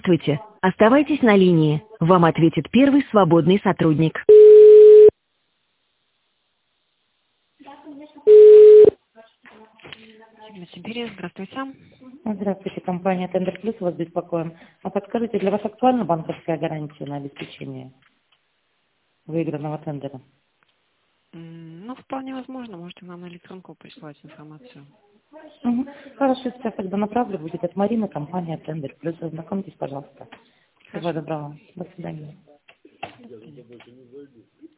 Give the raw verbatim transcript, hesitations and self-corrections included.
Здравствуйте. Оставайтесь на линии. Вам ответит первый свободный сотрудник. Сибири, здравствуйте. Здравствуйте, компания Тендер Плюс, вас беспокоим. А подскажите, для вас актуальна банковская гарантия на обеспечение выигранного тендера? М, Ну, вполне возможно. Можете нам на электронку присылать информацию. Угу. Хорошо, сейчас тогда направлю, будет от Марины, компания Тендер Плюс. Ознакомьтесь, пожалуйста. Всего Хорошо. доброго. До свидания.